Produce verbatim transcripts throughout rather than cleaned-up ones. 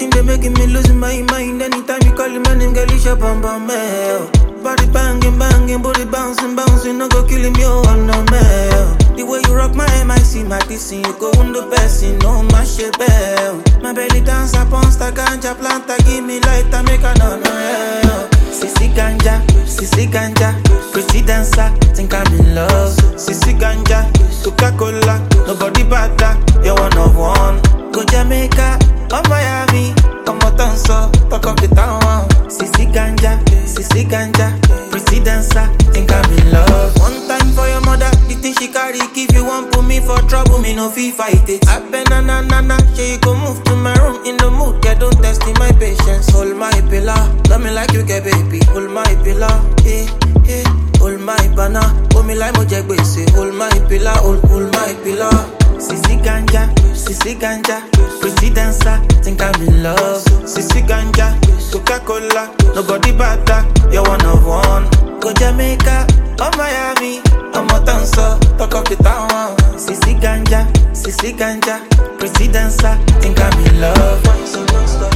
thing they making me lose my mind. Anytime you call him, my name, girl, it's your bum bum mail. Body banging, banging, body bouncing, bouncing, no go killing me, oh, I'm no mail. The way you rock my M I C, my D C, you go on the best, you know my shit bell. My belly dance upon sta ganja planta, give me light, I make a no no hell. Sissy ganja, sissy ganja, pretty dancer, think I'm in love. Sissy ganja, Coca-Cola, nobody better, you're one of one. Go Jamaica, or Miami, I'm a dancer, talk of the town. Sissy ganja, sissy ganja, pretty dancer, think I'm in love. One time for your mother, the thing she carry, if you want put me for trouble, me no fee fight it. I been na na na na, she go move to my room in the mood, yeah, don't test in my patience. Hold my pillar, love me like you get baby, hold my pillar, eh, eh, hold my banana, hold me like Mojagbe, say, hold my pillar, hold, hold my pillar. Sissy ganja, sissy ganja, pretty dancer, think I'm in love. Sissy ganja, Coca-Cola, nobody better, you're one of one. Go Jamaica, or Miami, I'm a dancer, talk of the town. Sissy ganja, sissy ganja, pretty dancer, think I'm in love. Why so non-stop?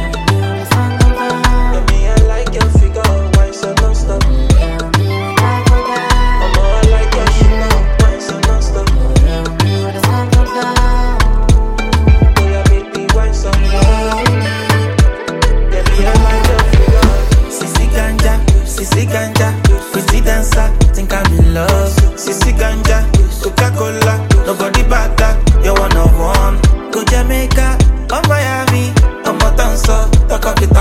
Let me I like your figure, why so non-stop? I'm all like your sugar, why so non-stop? Oh yeah, baby, why so non-stop? Let me I like your figure. Sissy ganja, sissy ganja, pretty dancer, think I'm in love. Sissy ganja, Coca-Cola, nobody better, you're one of one. Go Jamaica, or Miami, I'm a dancer, talk of the